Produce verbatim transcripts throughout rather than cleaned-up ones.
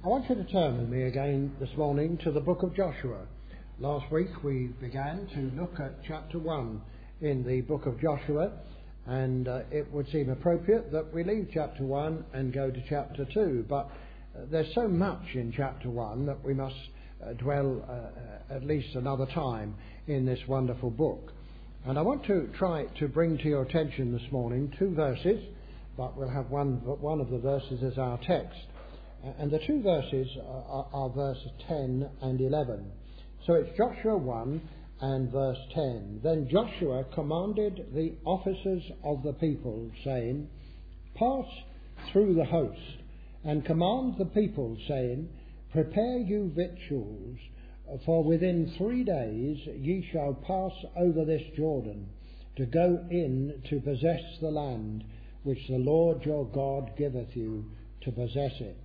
I want you to turn with me again this morning to the book of Joshua. Last week we began to look at chapter one in the book of Joshua, and uh, it would seem appropriate that we leave chapter one and go to chapter two, but uh, there's so much in chapter one that we must uh, dwell uh, at least another time in this wonderful book. And I want to try to bring to your attention this morning two verses, but we'll have one, one of the verses as our text. And the two verses are, are verses ten and eleven. So it's Joshua one and verse ten. Then Joshua commanded the officers of the people, saying, Pass through the host, and command the people, saying, Prepare you victuals, for within three days ye shall pass over this Jordan, to go in to possess the land which the Lord your God giveth you to possess it.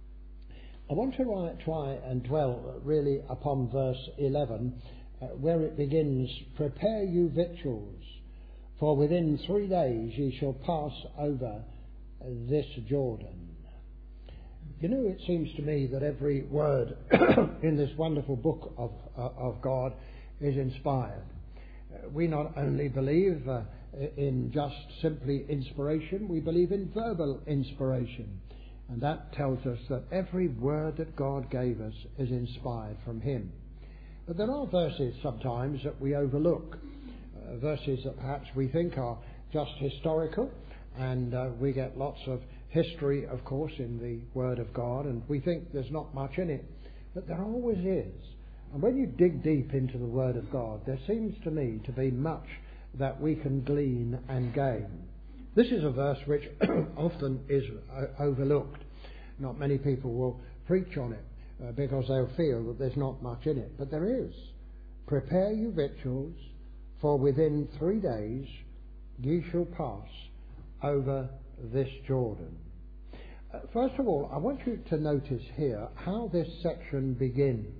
I want to try and dwell really upon verse eleven, uh, where it begins, Prepare you victuals, for within three days ye shall pass over this Jordan. You know, it seems to me that every word in this wonderful book of, uh, of God is inspired. Uh, we not only believe uh, in just simply inspiration, we believe in verbal inspiration. And that tells us that every word that God gave us is inspired from Him. But there are verses sometimes that we overlook, uh, verses that perhaps we think are just historical, and uh, we get lots of history, of course, in the Word of God, and we think there's not much in it. But there always is. And when you dig deep into the Word of God, there seems to me to be much that we can glean and gain. This is a verse which often is uh, overlooked. Not many people will preach on it uh, because they'll feel that there's not much in it. But there is. Prepare you victuals, for within three days ye shall pass over this Jordan. Uh, first of all, I want you to notice here how this section begins.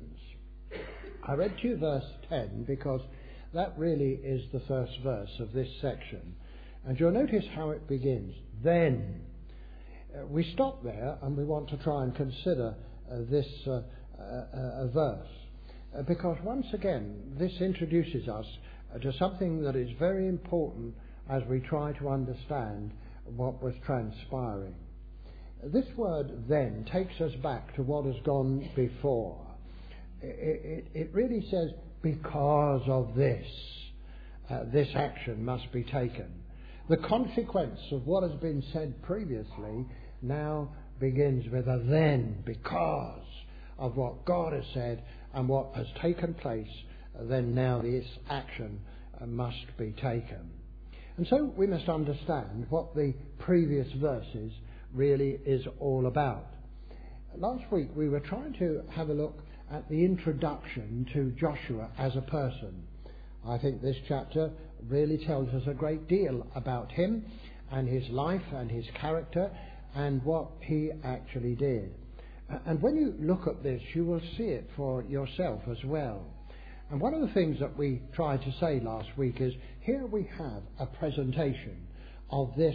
I read to you verse ten because that really is the first verse of this section. And you'll notice how it begins. Then. Uh, we stop there and we want to try and consider uh, this uh, uh, verse. Uh, because once again, this introduces us uh, to something that is very important as we try to understand what was transpiring. This word then takes us back to what has gone before. It, it, it really says, because of this, uh, this action must be taken. The consequence of what has been said previously now begins with a then, because of what God has said and what has taken place, then now this action must be taken. And so we must understand what the previous verses really is all about. Last week we were trying to have a look at the introduction to Joshua as a person. I think this chapter really tells us a great deal about him and his life and his character and what he actually did. And when you look at this, you will see it for yourself as well. And one of the things that we tried to say last week is, here we have a presentation of this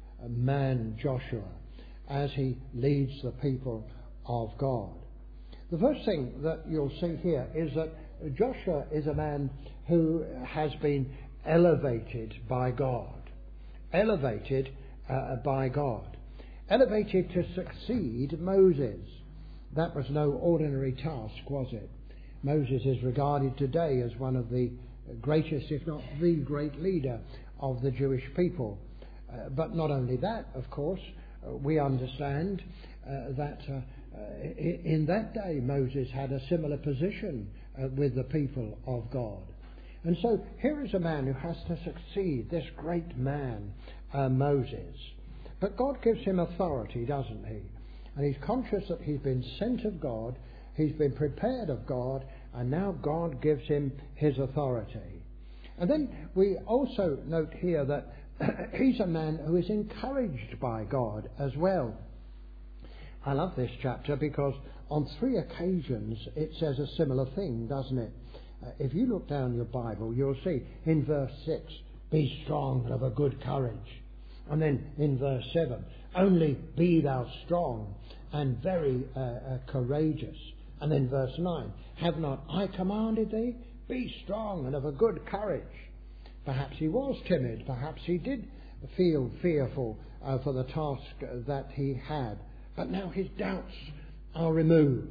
man Joshua as he leads the people of God. The first thing that you'll see here is that Joshua is a man who has been elevated by God. Elevated uh, by God. Elevated to succeed Moses. That was no ordinary task, was it? Moses is regarded today as one of the greatest, if not the great leader of the Jewish people. Uh, but not only that, of course, uh, we understand uh, that uh, uh, in that day Moses had a similar position uh, with the people of God. And so here is a man who has to succeed this great man, uh, Moses. But God gives him authority, doesn't he? And he's conscious that he's been sent of God, he's been prepared of God, and now God gives him his authority. And then we also note here that he's a man who is encouraged by God as well. I love this chapter because on three occasions it says a similar thing, doesn't it? Uh, if you look down your Bible, you'll see in verse six, be strong and of a good courage. And then in verse seven, only be thou strong and very uh, uh, courageous. And then verse nine, have not I commanded thee? Be strong and of a good courage. Perhaps he was timid. Perhaps he did feel fearful uh, for the task that he had. But now his doubts are removed,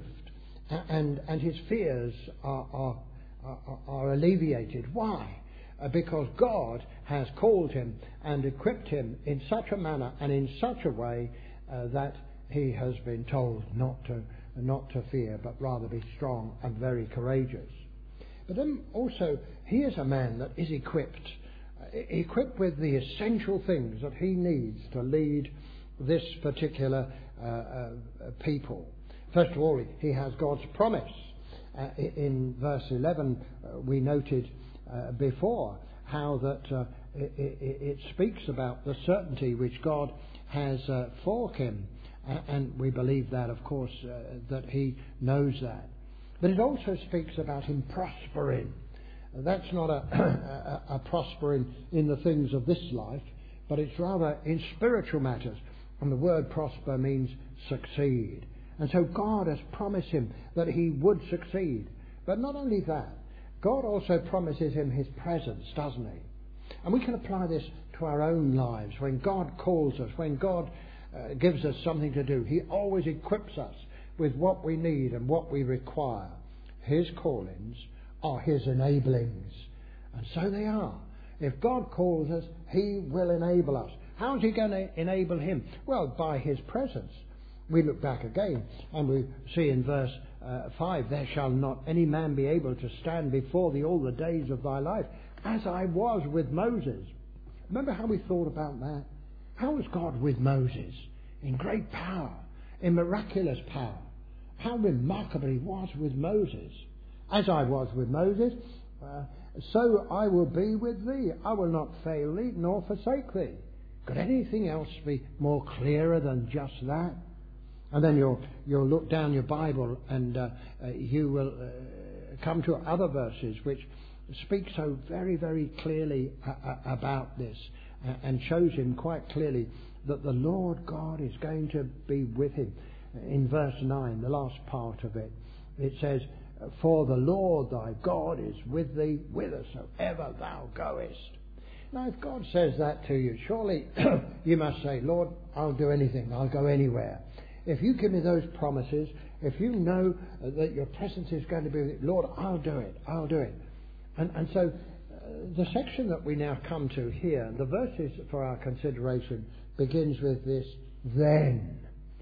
and and his fears are are, are, are alleviated. Why? Uh, because God has called him and equipped him in such a manner and in such a way uh, that he has been told not to not to fear, but rather be strong and very courageous. But then also, he is a man that is equipped, uh, equipped with the essential things that he needs to lead this particular uh, uh, people. First of all, he has God's promise. Uh, in verse eleven, uh, we noted uh, before how that uh, it, it, it speaks about the certainty which God has uh, for him. Uh, and we believe that, of course, uh, that he knows that. But it also speaks about him prospering. That's not a, a, a prospering in the things of this life, but it's rather in spiritual matters. And the word prosper means succeed. And so God has promised him that he would succeed. But not only that, God also promises him his presence, doesn't he? And we can apply this to our own lives. When God calls us, when God uh, gives us something to do, he always equips us with what we need and what we require. His callings are his enablings. And so they are. If God calls us, he will enable us. How is he going to enable him? Well, by his presence. We look back again and we see in verse uh, five, there shall not any man be able to stand before thee all the days of thy life, as I was with Moses. Remember how we thought about that? How was God with Moses? In great power, in miraculous power. How remarkable he was with Moses. As I was with Moses, uh, so I will be with thee. I will not fail thee nor forsake thee. Could anything else be more clearer than just that? And then you'll you'll look down your Bible and uh, uh, you will uh, come to other verses which speak so very, very clearly uh, about this uh, and shows him quite clearly that the Lord God is going to be with him. In verse nine, the last part of it, it says, for the Lord thy God is with thee whithersoever thou goest. Now, if God says that to you, surely you must say, Lord, I'll do anything. I'll go anywhere. If you give me those promises, if you know that your presence is going to be with you, Lord, I'll do it. I'll do it. And, and so uh, the section that we now come to here, the verses for our consideration, begins with this, then.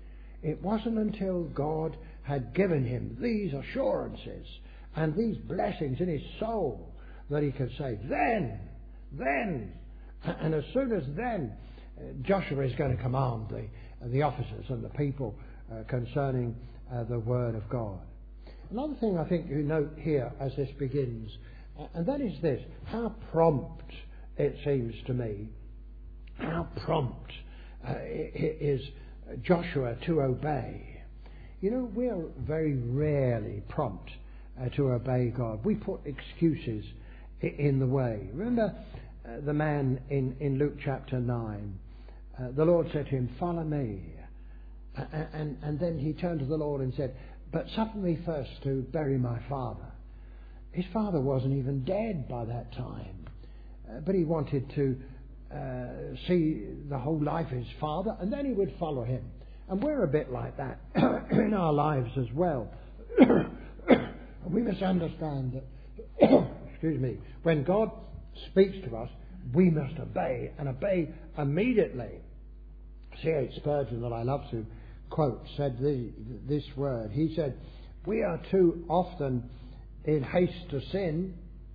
It wasn't until God had given him these assurances and these blessings in his soul that he could say, then, then. And as soon as then, Joshua is going to command the, the officers and the people uh, concerning uh, the word of God. Another thing I think you note here as this begins, uh, and that is this, how prompt it seems to me, how prompt uh, is Joshua to obey. You know, we're very rarely prompt uh, to obey God. We put excuses in the way. Remember uh, the man in, in Luke chapter nine. Uh, the Lord said to him, follow me. Uh, and, and then he turned to the Lord and said, but suffer me first to bury my father. His father wasn't even dead by that time. Uh, but he wanted to uh, see the whole life of his father, and then he would follow him. And we're a bit like that in our lives as well. We must understand that, excuse me, when God speaks to us, we must obey, and obey immediately. C H Spurgeon, that I love to quote, said this, this word. He said, we are too often in haste to sin.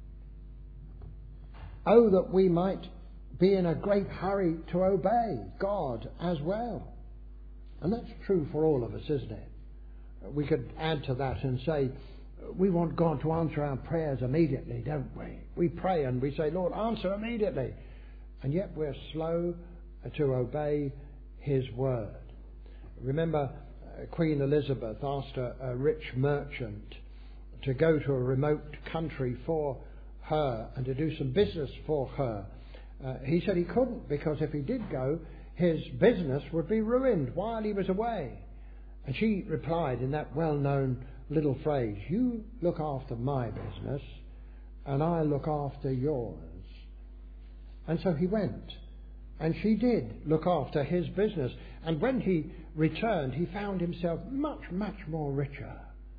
Oh, that we might be in a great hurry to obey God as well. And that's true for all of us, isn't it? We could add to that and say, we want God to answer our prayers immediately, don't we? We pray and we say, Lord, answer immediately. And yet we're slow to obey his word. Remember, uh, Queen Elizabeth asked a, a rich merchant to go to a remote country for her and to do some business for her. Uh, he said he couldn't, because if he did go, his business would be ruined while he was away. And she replied in that well-known little phrase, "You look after my business and I look after yours." And so he went, and she did look after his business. And when he returned, he found himself much, much more richer,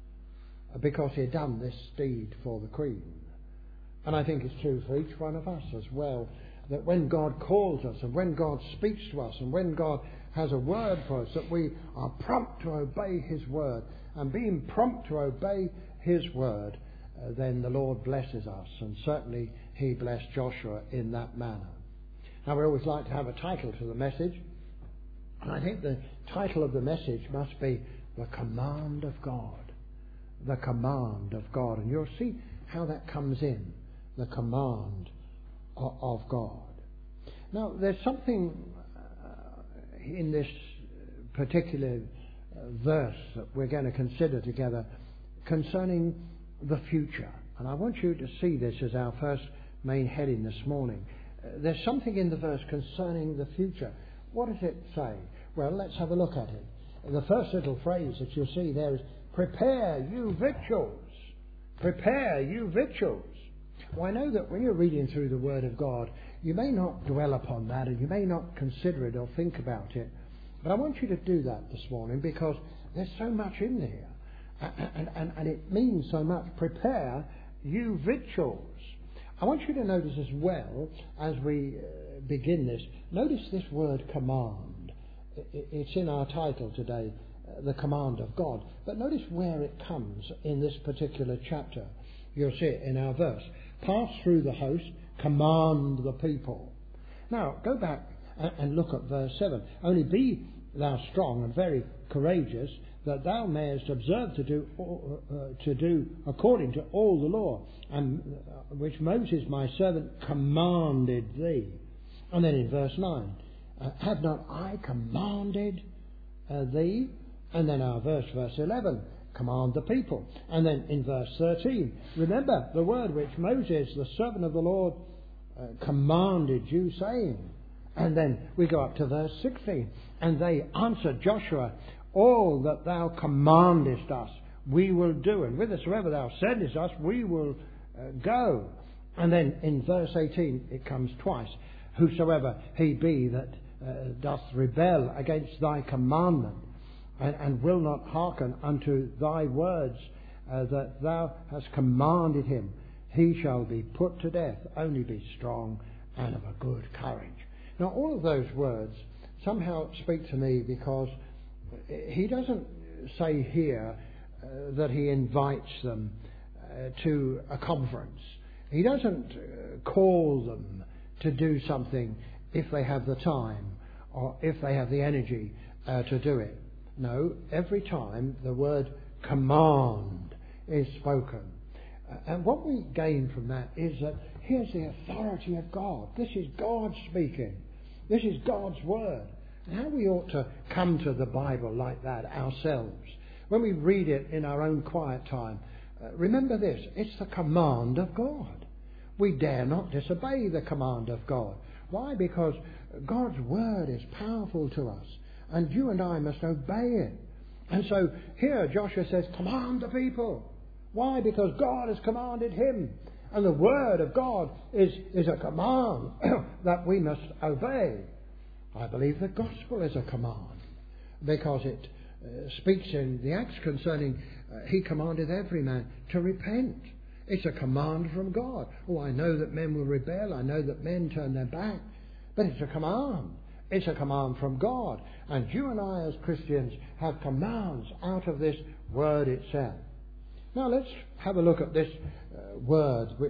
because he had done this deed for the Queen. And I think it's true for each one of us as well, that when God calls us and when God speaks to us and when God has a word for us, that we are prompt to obey his word. And being prompt to obey his word, uh, then the Lord blesses us. And certainly he blessed Joshua in that manner. Now, we always like to have a title to the message. And I think the title of the message must be The Command of God. The Command of God. And you'll see how that comes in. The command of God. Now, there's something uh, in this particular uh, verse that we're going to consider together concerning the future. And I want you to see this as our first main heading this morning. Uh, there's something in the verse concerning the future. What does it say? Well, let's have a look at it. The first little phrase that you'll see there is, "Prepare you victuals. Prepare you victuals." Well, I know that when you're reading through the Word of God, you may not dwell upon that and you may not consider it or think about it. But I want you to do that this morning, because there's so much in there. And, and, and it means so much. Prepare you victuals. I want you to notice as well, as we uh, begin this, notice this word command. It's in our title today, uh, the command of God. But notice where it comes in this particular chapter. You'll see it in our verse. Pass through the host, command the people. Now, go back and look at verse seven. Only be thou strong and very courageous, that thou mayest observe to do uh, to do according to all the law, and uh, which Moses my servant commanded thee. And then in verse nine, uh, have not I commanded uh, thee? And then our verse, verse eleven, command the people. And then in verse thirteen, remember the word which Moses, the servant of the Lord, uh, commanded you, saying. And then we go up to verse sixteen. And they answered Joshua, all that thou commandest us, we will do. And whithersoever thou sendest us, we will uh, go. And then in verse eighteen, it comes twice. Whosoever he be that uh, doth rebel against thy commandment, and, and will not hearken unto thy words uh, that thou hast commanded him, he shall be put to death. Only be strong and of a good courage. Now, all of those words somehow speak to me, because he doesn't say here uh, that he invites them uh, to a conference. He doesn't uh, call them to do something if they have the time or if they have the energy uh, to do it. No, every time the word command is spoken. Uh, and what we gain from that is that here's the authority of God. This is God speaking. This is God's word. And how we ought to come to the Bible like that ourselves. When we read it in our own quiet time, uh, remember this, it's the command of God. We dare not disobey the command of God. Why? Because God's word is powerful to us, and you and I must obey it. And so here Joshua says, command the people. Why? Because God has commanded him. And the word of God is, is a command that we must obey. I believe the gospel is a command, because it uh, speaks in the Acts concerning uh, he commanded every man to repent. It's a command from God. Oh, I know that men will rebel. I know that men turn their back. But it's a command. It's a command from God. And you and I as Christians have commands out of this word itself. Now let's have a look at this uh, word which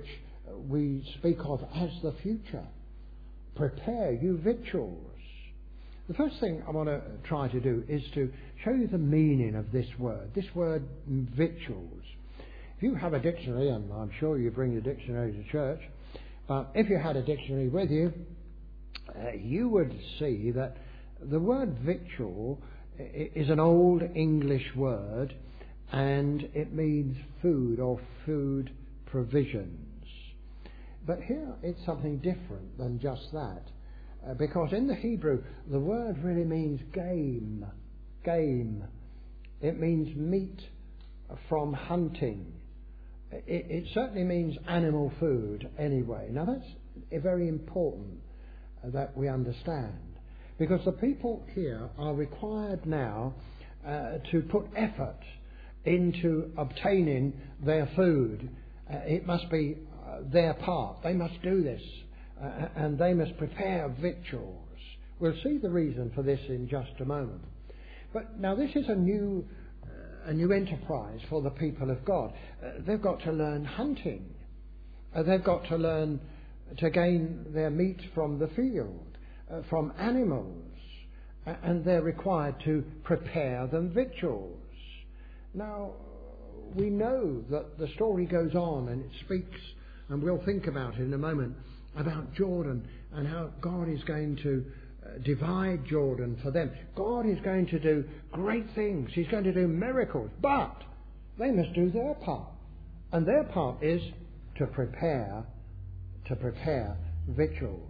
we speak of as the future. Prepare you victuals. The first thing I want to try to do is to show you the meaning of this word, this word victuals. If you have a dictionary, and I'm sure you bring your dictionary to church, but if you had a dictionary with you, uh, you would see that the word victual is an old English word, and it means food or food provisions. But here it's something different than just that. Uh, because in the Hebrew, the word really means game. Game. It means meat from hunting. It, it certainly means animal food anyway. Now that's very important uh, that we understand. Because the people here are required now uh, to put effort into obtaining their food. Uh, it must be uh, their part. They must do this. Uh, and they must prepare victuals. We'll see the reason for this in just a moment. But now this is a new, uh, a new enterprise for the people of God. Uh, they've got to learn hunting. Uh, they've got to learn to gain their meat from the field, uh, from animals, uh, and they're required to prepare them victuals. Now, we know that the story goes on and it speaks, and we'll think about it in a moment, about Jordan and how God is going to uh, divide Jordan for them. God is going to do great things. He's going to do miracles. But they must do their part. And their part is to prepare, to prepare victuals.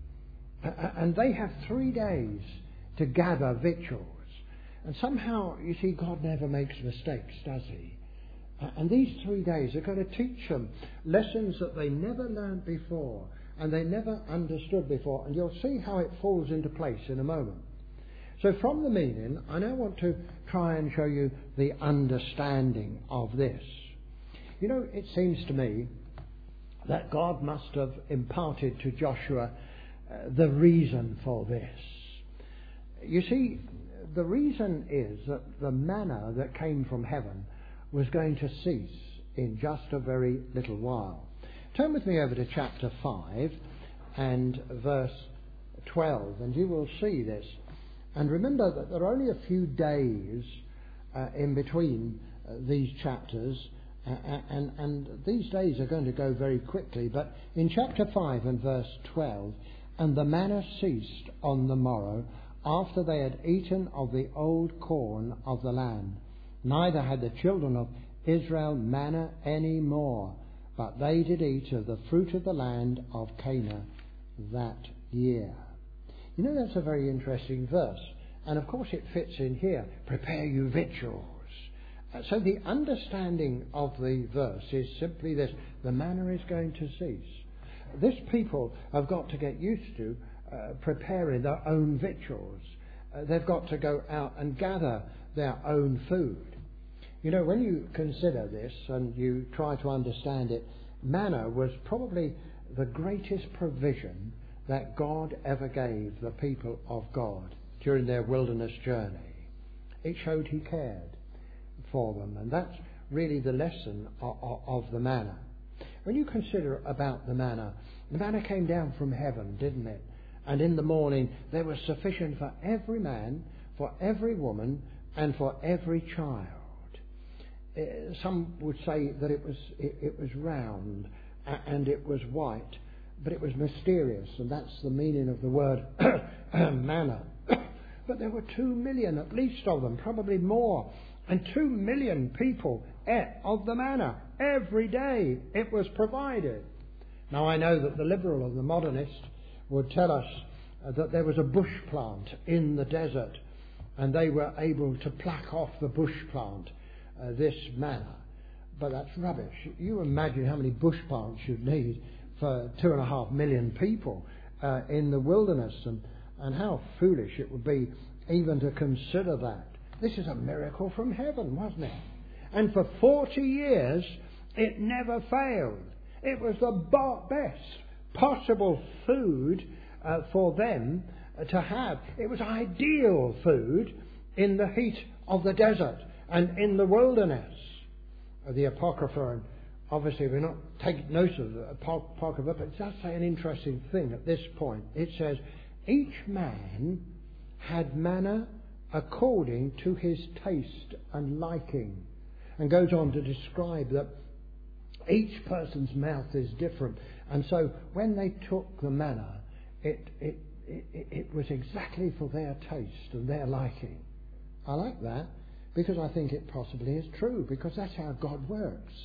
And they have three days to gather victuals. And somehow, you see, God never makes mistakes, does he? And these three days are going to teach them lessons that they never learned before and they never understood before. And you'll see how it falls into place in a moment. So from the meaning, I now want to try and show you the understanding of this. You know, it seems to me that God must have imparted to Joshua uh, the reason for this. You see, the reason is that the manna that came from heaven was going to cease in just a very little while. Turn with me over to chapter five and verse twelve, and you will see this. And remember that there are only a few days uh, in between uh, these chapters, uh, and, and these days are going to go very quickly. But in chapter five and verse twelve, and the manna ceased on the morrow, after they had eaten of the old corn of the land. Neither had the children of Israel manna any more, but they did eat of the fruit of the land of Canaan that year. You know, that's a very interesting verse. And of course it fits in here. Prepare you victuals. Uh, so the understanding of the verse is simply this. The manna is going to cease. This people have got to get used to uh, preparing their own victuals. Uh, they've got to go out and gather their own food. You know, when you consider this and you try to understand it, manna was probably the greatest provision that God ever gave the people of God during their wilderness journey. It showed he cared for them, and that's really the lesson of, of, of the manna. When you consider about the manna, the manna came down from heaven, didn't it? And in the morning there was sufficient for every man, for every woman, and for every child. Uh, some would say that it was it, it was round and it was white, but it was mysterious, and that's the meaning of the word manna. But there were two million at least of them, probably more, and two million people ate of the manna every day. It was provided. Now I know that the liberal and the modernist would tell us uh, that there was a bush plant in the desert, and they were able to pluck off the bush plant Uh, this manna. But that's rubbish. You imagine how many bush plants you'd need for two and a half million people uh, in the wilderness, and, and how foolish it would be even to consider that. This is a miracle from heaven, wasn't it? And for forty years it never failed. It was the best possible food uh, for them to have. It was ideal food in the heat of the desert and in the wilderness. The Apocrypha, and obviously we're not taking note of the Apocrypha, but it does say an interesting thing at this point. It says, each man had manna according to his taste and liking. And goes on to describe that each person's mouth is different. And so when they took the manna, it, it, it, it was exactly for their taste and their liking. I like that, because I think it possibly is true, because that's how God works.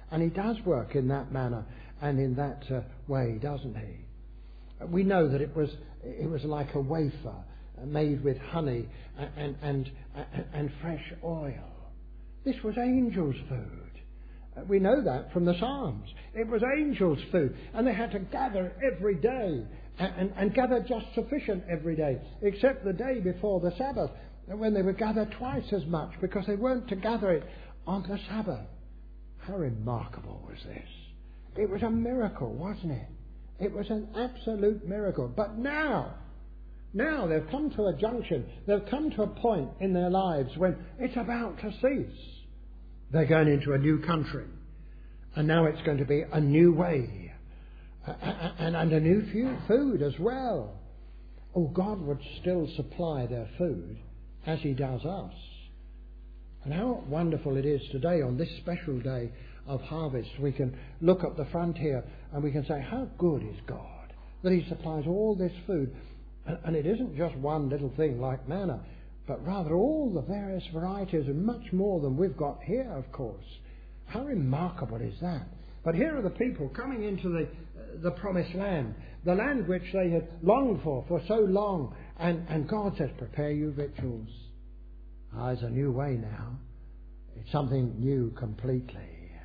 And he does work in that manner and in that uh, way, doesn't he? We know that it was it was like a wafer made with honey and, and, and, and fresh oil. This was angels' food. We know that from the Psalms. It was angels' food. And they had to gather every day and, and, and gather just sufficient every day, except the day before the Sabbath, when they would gather twice as much because they weren't to gather it on the Sabbath. How remarkable was this? It was a miracle, wasn't it? It was an absolute miracle. But now, now they've come to a junction. They've come to a point in their lives when it's about to cease. They're going into a new country. And now it's going to be a new way. And, and a new food as well. Oh, God would still supply their food as he does us. And how wonderful it is today on this special day of harvest. We can look at the frontier and we can say, how good is God that he supplies all this food. And it isn't just one little thing like manna, but rather all the various varieties and much more than we've got here, of course. How remarkable is that? But here are the people coming into the, uh, the promised land, the land which they had longed for for so long. And, and God says, prepare you victuals. Ah, there's a new way now. It's something new completely.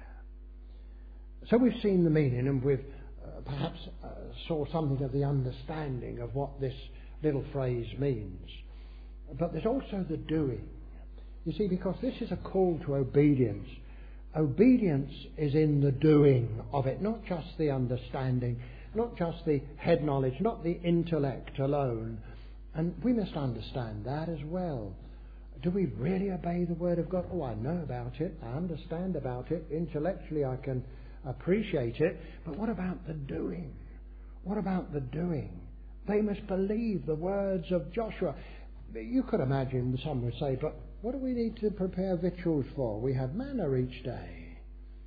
So we've seen the meaning, and we've uh, perhaps uh, saw something of the understanding of what this little phrase means. But there's also the doing. You see, because this is a call to obedience. Obedience is in the doing of it, not just the understanding, not just the head knowledge, not the intellect alone. And we must understand that as well. Do we really obey the Word of God? Oh, I know about it. I understand about it. Intellectually, I can appreciate it. But what about the doing? What about the doing? They must believe the words of Joshua. You could imagine some would say, but what do we need to prepare victuals for? We have manna each day.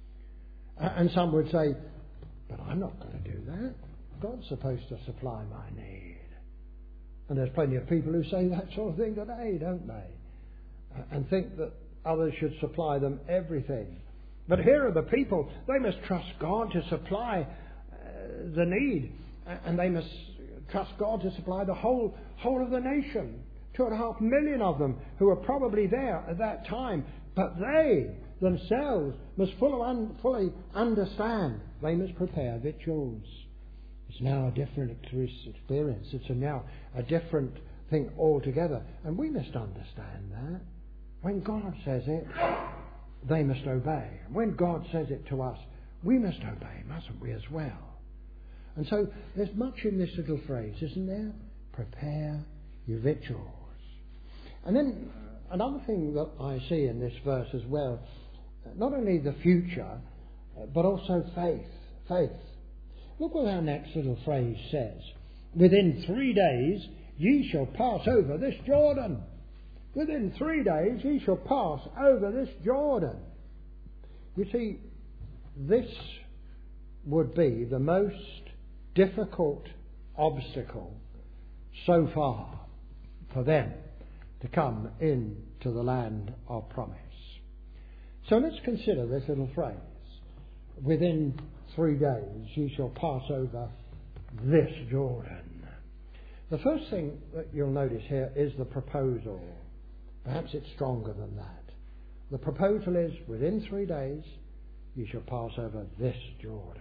And some would say, but I'm not going to do that. God's supposed to supply my need. And there's plenty of people who say that sort of thing today, don't they? And think that others should supply them everything. But here are the people. They must trust God to supply uh, the need. And they must trust God to supply the whole whole of the nation. Two and a half million of them who were probably there at that time. But they themselves must fully, un- fully understand. They must prepare victuals. It's now a different experience. It's a now a different thing altogether. And we must understand that. When God says it, they must obey. When God says it to us, we must obey, mustn't we, as well? And so there's much in this little phrase, isn't there? Prepare your victuals. And then another thing that I see in this verse as well, not only the future, but also faith. Faith. Look what our next little phrase says. Within three days ye shall pass over this Jordan. Within three days ye shall pass over this Jordan. You see, this would be the most difficult obstacle so far for them to come into the land of promise. So let's consider this little phrase. Within three days ye shall pass over this Jordan. The first thing that you'll notice here is the proposal. Perhaps it's stronger than that. The proposal is, within three days ye shall pass over this Jordan.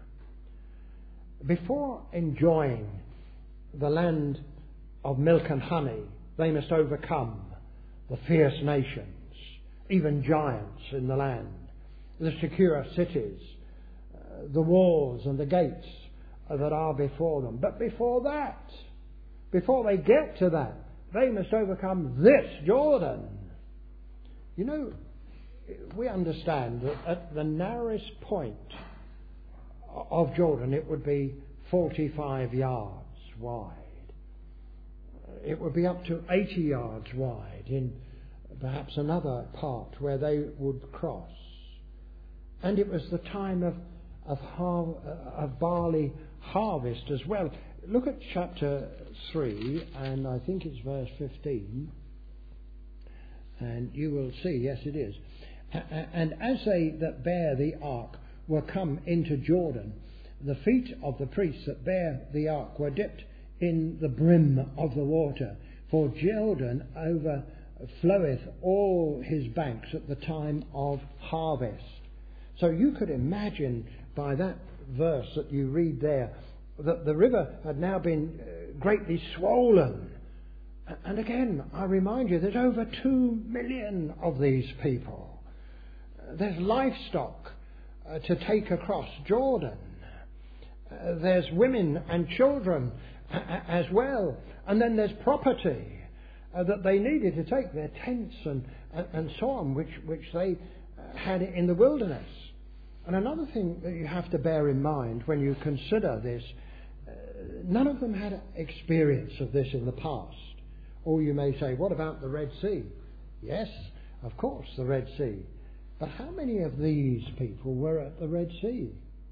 Before enjoying the land of milk and honey, they must overcome the fierce nations, even giants in the land, the secure cities, uh, the walls and the gates uh, that are before them. But before that, before they get to that, they must overcome this Jordan. You know, we understand that at the narrowest point of Jordan it would be forty-five yards wide. It would be up to eighty yards wide in perhaps another part where they would cross. And it was the time of of, har- of barley harvest as well. Look at chapter three, and I think it's verse fifteen. And you will see, yes it is. And as they that bear the ark were come into Jordan, the feet of the priests that bear the ark were dipped in the brim of the water, for Jordan overfloweth all his banks at the time of harvest. So you could imagine by that verse that you read there that the river had now been greatly swollen. And again, I remind you, there's over two million of these people. There's livestock uh, to take across Jordan. Uh, there's women and children uh, as well. And then there's property uh, that they needed to take, their tents and, and, and so on, which, which they uh, had in the wilderness. And another thing that you have to bear in mind when you consider this, uh, none of them had experience of this in the past. Or you may say, what about the Red Sea? Yes, of course, the Red Sea. But how many of these people were at the Red Sea?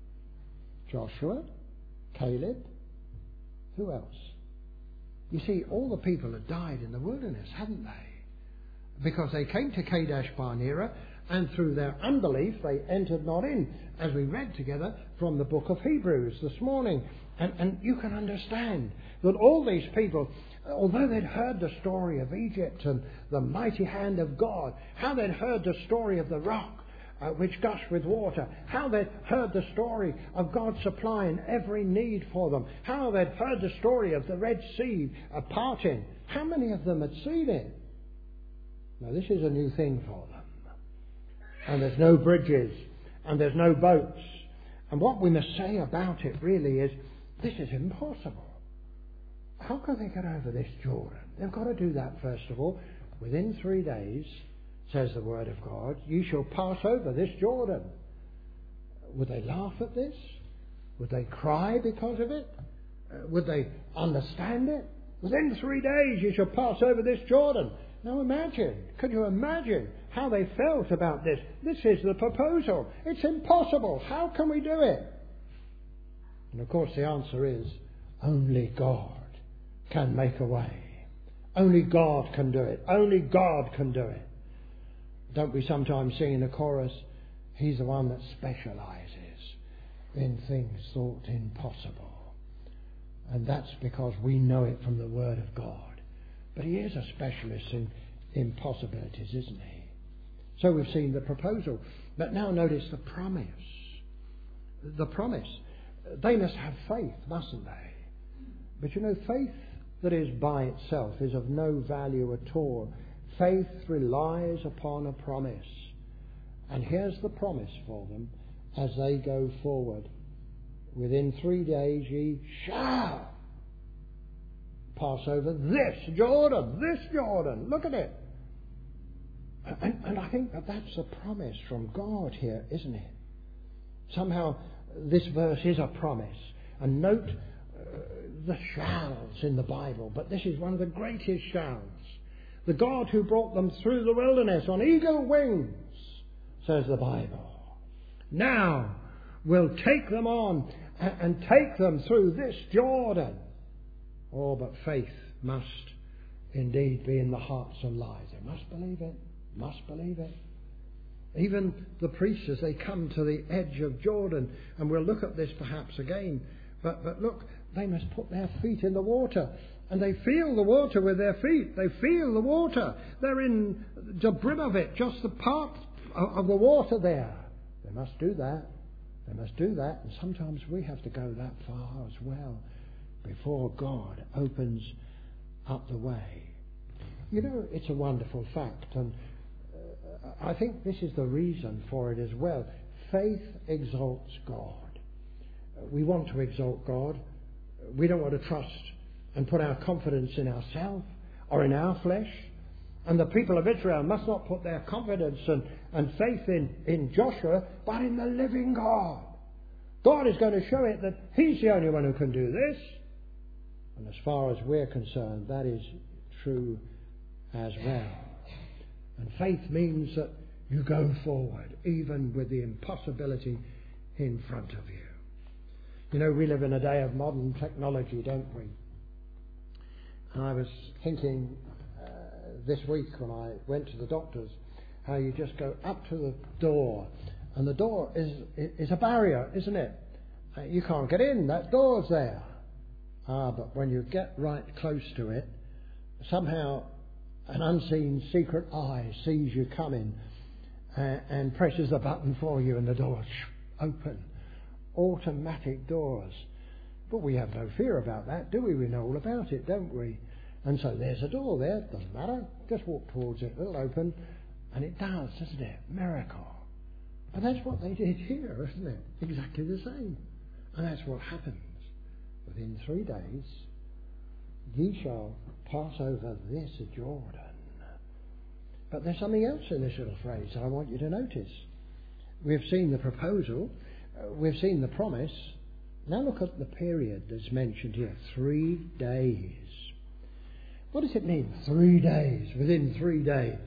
Joshua? Caleb? Who else? You see, all the people had died in the wilderness, hadn't they? Because they came to Kadesh Barnea, and through their unbelief they entered not in, as we read together from the book of Hebrews this morning. And, and you can understand that all these people, although they'd heard the story of Egypt and the mighty hand of God, how they'd heard the story of the rock uh, which gushed with water, how they'd heard the story of God supplying every need for them, how they'd heard the story of the Red Sea uh, parting, how many of them had seen it? Now this is a new thing for them. And there's no bridges, and there's no boats. And what we must say about it really is, this is impossible. How can they get over this Jordan? They've got to do that first of all. Within three days, says the Word of God, ye shall pass over this Jordan. Would they laugh at this? Would they cry because of it? Uh, would they understand it? Within three days you shall pass over this Jordan. Now imagine, can you imagine how they felt about this? This is the proposal. It's impossible. How can we do it? And of course the answer is, only God can make a way. Only God can do it. Only God can do it. Don't we sometimes sing in the chorus, He's the one that specialises in things thought impossible. And that's because we know it from the Word of God. But He is a specialist in impossibilities, isn't He? So we've seen the proposal. But now notice the promise. The promise. They must have faith, mustn't they? But you know, faith that is by itself is of no value at all. Faith relies upon a promise. And here's the promise for them as they go forward. Within three days ye shall pass over this Jordan, this Jordan. Look at it. And, and I think that that's a promise from God here, isn't it? Somehow this verse is a promise. And note uh, the shalls in the Bible, but this is one of the greatest shalls. The God who brought them through the wilderness on eagle wings, says the Bible, now will take them on and, and take them through this Jordan. Oh, but faith must indeed be in the hearts and lives. They must believe it, must believe it. Even the priests, as they come to the edge of Jordan, and we'll look at this perhaps again, but, but look, they must put their feet in the water, and they feel the water with their feet. They feel the water. They're in the brim of it, just the part of the water there. They must do that. They must do that, and sometimes we have to go that far as well before God opens up the way. You know, it's a wonderful fact, and I think this is the reason for it as well. Faith exalts God. We want to exalt God. We don't want to trust and put our confidence in ourselves or in our flesh. And the people of Israel must not put their confidence and, and faith in, in Joshua, but in the living God. God is going to show it that He's the only one who can do this. And as far as we're concerned, that is true as well. And faith means that you go forward, even with the impossibility in front of you. You know, we live in a day of modern technology, don't we? And I was thinking uh, this week when I went to the doctors, how you just go up to the door, and the door is is a barrier, isn't it? Uh, you can't get in, that door's there. Ah, but when you get right close to it, somehow an unseen secret eye sees you coming and, and presses the button for you, and the doors open. Automatic doors. But we have no fear about that, do we? We know all about it, don't we? And so there's a door there, doesn't matter, just walk towards it, it'll open, and it does, doesn't it? Miracle. And that's what they did here, isn't it? Exactly the same. And that's what happens. Within three days, ye shall pass over this Jordan. But there's something else in this little phrase that I want you to notice. We've seen the proposal, uh, we've seen the promise. Now look at the period that's mentioned here, three days. What does it mean, three days, within three days?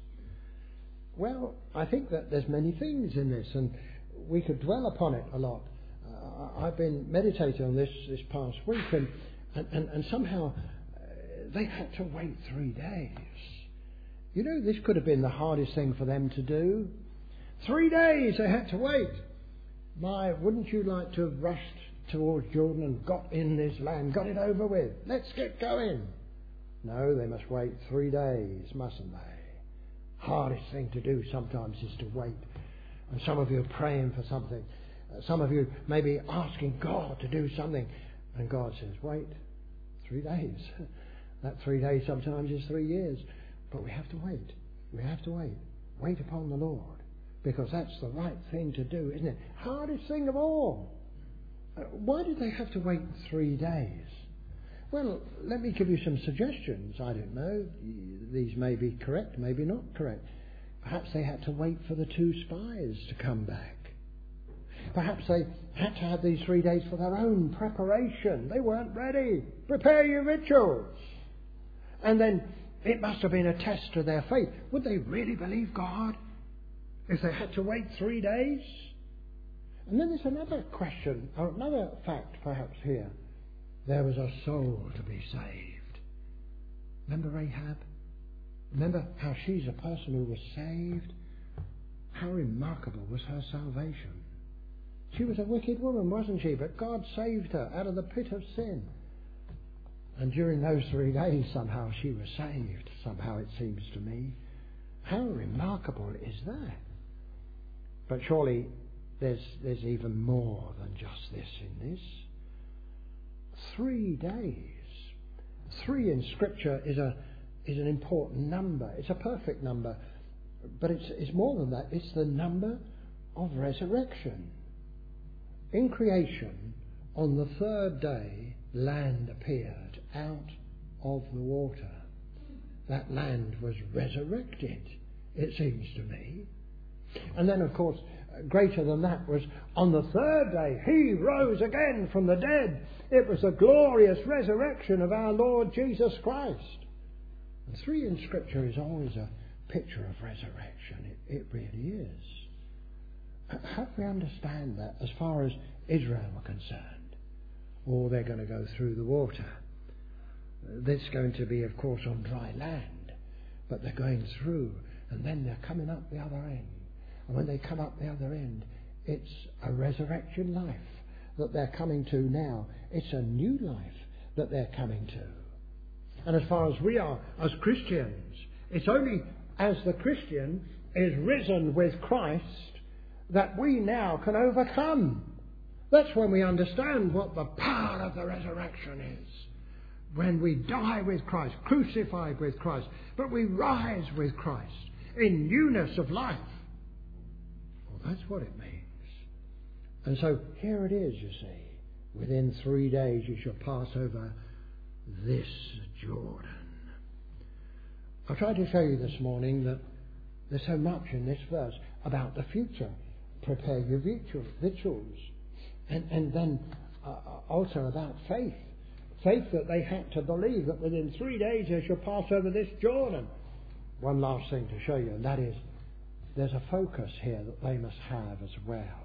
Well, I think that there's many things in this, and we could dwell upon it a lot. Uh, I've been meditating on this this past week, and, and, and, and somehow uh, they had to wait three days. You know, this could have been the hardest thing for them to do. Three days they had to wait. My, wouldn't you like to have rushed towards Jordan and got in this land, got it over with? Let's get going. No, they must wait three days, mustn't they? Hardest thing to do sometimes is to wait. And some of you are praying for something. Uh, some of you may be asking God to do something. And God says, wait, three days. That three days sometimes is three years. But we have to wait. We have to wait. Wait upon the Lord. Because that's the right thing to do, isn't it? Hardest thing of all. Uh, why did they have to wait three days? Well, let me give you some suggestions. I don't know. These may be correct, maybe not correct. Perhaps they had to wait for the two spies to come back. Perhaps they had to have these three days for their own preparation. They weren't ready. Prepare your rituals. And then it must have been a test to their faith. Would they really believe God if they had to wait three days? And then there's another question, or another fact perhaps here. There was a soul to be saved. Remember Rahab? Remember how she's a person who was saved? How remarkable was her salvation. She was a wicked woman, wasn't she? But God saved her out of the pit of sin. And during those three days somehow she was saved. Somehow it seems to me. How remarkable is that? But surely there's, there's even more than just this in this. Three days. Three in Scripture is a is an important number. It's a perfect number. But it's, it's more than that. It's the number of resurrection. In creation, on the third day, land appeared out of the water. That land was resurrected, it seems to me. And then, of course, greater than that was on the third day, he rose again from the dead. It was a glorious resurrection of our Lord Jesus Christ. And three in Scripture is always a picture of resurrection. It, it really is. How do we understand that as far as Israel are concerned? Or they're going to go through the water. This is going to be, of course, on dry land. But they're going through, and then they're coming up the other end. And when they come up the other end, it's a resurrection life that they're coming to now. It's a new life that they're coming to. And as far as we are, as Christians, it's only as the Christian is risen with Christ that we now can overcome. That's when we understand what the power of the resurrection is. When we die with Christ, crucified with Christ, but we rise with Christ in newness of life. Well, that's what it means. And so here it is, you see. Within three days you shall pass over this Jordan. I've tried to show you this morning that there's so much in this verse about the future. Prepare your rituals. And, and then uh, also about faith. Faith that they had to believe that within three days they shall pass over this Jordan. One last thing to show you, and that is there's a focus here that they must have as well.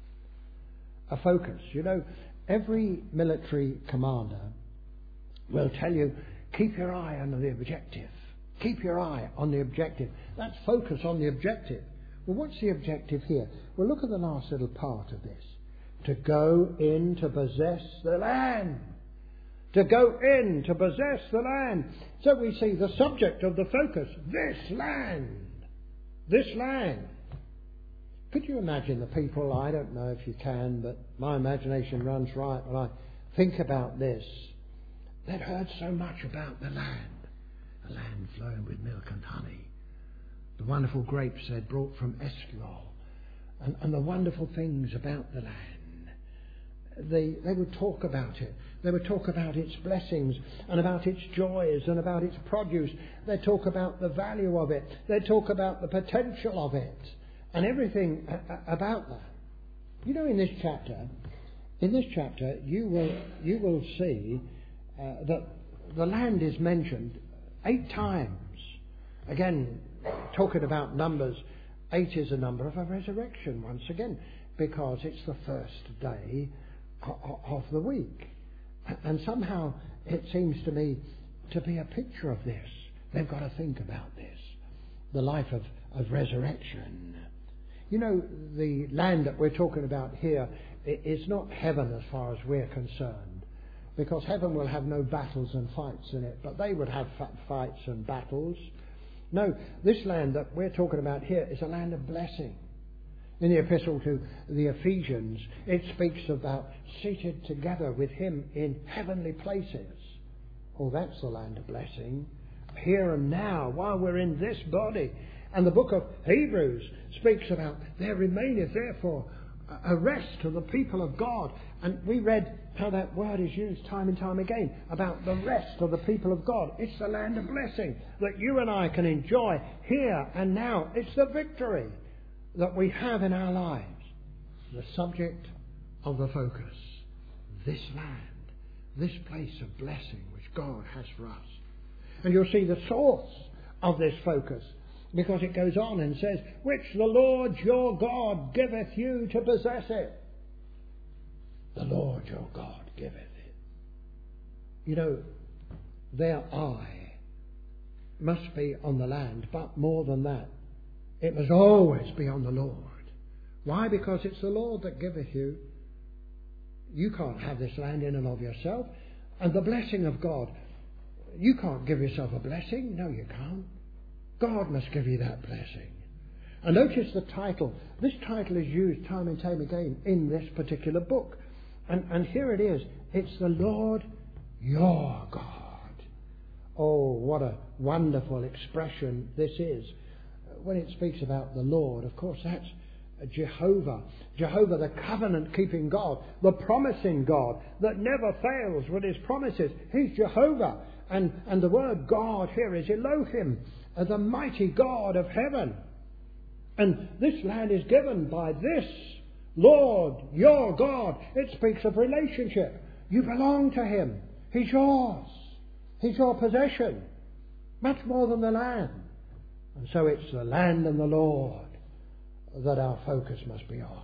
A focus. You know, every military commander will tell you, keep your eye on the objective. Keep your eye on the objective. That's focus on the objective. Well, what's the objective here? Well, look at the last little part of this. To go in to possess the land. To go in to possess the land. So we see the subject of the focus. This land. This land. Could you imagine the people? I don't know if you can, but my imagination runs right when I think about this. They'd heard so much about the land. A land flowing with milk and honey. The wonderful grapes they'd brought from Esquimalt. And, and the wonderful things about the land. They, they would talk about it. They would talk about its blessings and about its joys and about its produce. They'd talk about the value of it. They'd talk about the potential of it and everything a- about that. You know, in this chapter, in this chapter, you will you will see uh, that the land is mentioned eight times. Again, talking about numbers, eight is a number of a resurrection once again, because it's the first day of the week. And somehow it seems to me to be a picture of this. They've got to think about this. The life of, of resurrection. You know, the land that we're talking about here is not heaven as far as we're concerned. Because heaven will have no battles and fights in it. But they would have fights and battles. No, this land that we're talking about here is a land of blessing. In the epistle to the Ephesians, it speaks about seated together with him in heavenly places. Oh, that's the land of blessing. Here and now, while we're in this body. And the book of Hebrews speaks about there remaineth therefore a rest to the people of God. And we read how that word is used time and time again about the rest of the people of God. It's the land of blessing that you and I can enjoy here and now. It's the victory that we have in our lives. The subject of the focus. This land. This place of blessing which God has for us. And you'll see the source of this focus, because it goes on and says, which the Lord your God giveth you to possess it. The Lord your God giveth it. You know, their eye must be on the land, but more than that, it must always be on the Lord. Why? Because it's the Lord that giveth you. You can't have this land in and of yourself. And the blessing of God, you can't give yourself a blessing. No, you can't. God must give you that blessing. And notice the title. This title is used time and time again in this particular book. And, and here it is. It's the Lord your God. Oh, what a wonderful expression this is. When it speaks about the Lord, of course, that's Jehovah. Jehovah, the covenant-keeping God, the promising God that never fails with his promises. He's Jehovah. And, and the word God here is Elohim, the mighty God of heaven. And this land is given by this Lord, your God. It speaks of relationship. You belong to him. He's yours. He's your possession. Much more than the land. And so it's the land and the Lord that our focus must be on.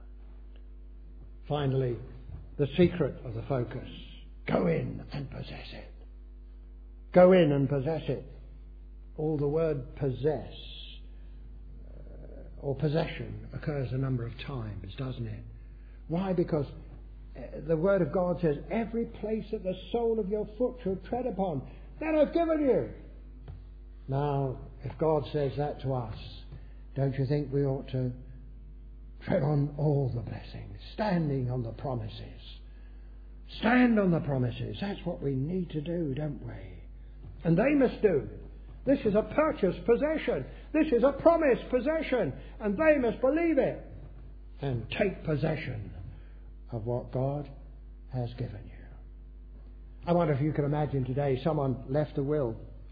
Finally, the secret of the focus. Go in and possess it. Go in and possess it. All the word possess uh, or possession occurs a number of times, doesn't it? Why? Because the Word of God says, every place that the sole of your foot shall tread upon, that I've given you. Now, if God says that to us, don't you think we ought to tread on all the blessings, standing on the promises? Stand on the promises. That's what we need to do, don't we? And they must do. This is a purchased possession. This is a promised possession. And they must believe it and take possession of what God has given you. I wonder if you can imagine today someone left a will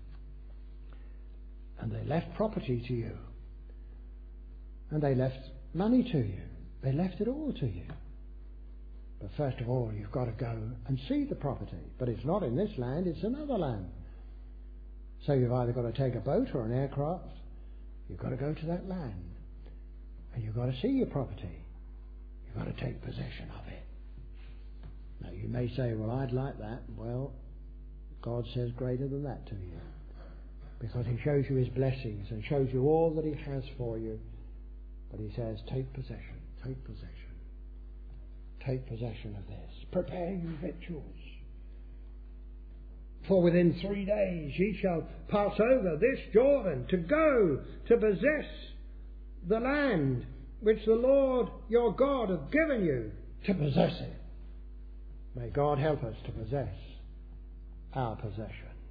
and they left property to you. And they left money to you. They left it all to you. But first of all, you've got to go and see the property. But it's not in this land, it's another land. So you've either got to take a boat or an aircraft. You've got to go to that land. And you've got to see your property. You've got to take possession of it. Now you may say, well, I'd like that. Well, God says greater than that to you. because he shows you his blessings and shows you all that he has for you. But he says, take possession, take possession. Take possession of this. Prepare your victuals. For within three days ye shall pass over this Jordan to go to possess the land which the Lord your God hath given you to possess it. May God help us to possess our possession.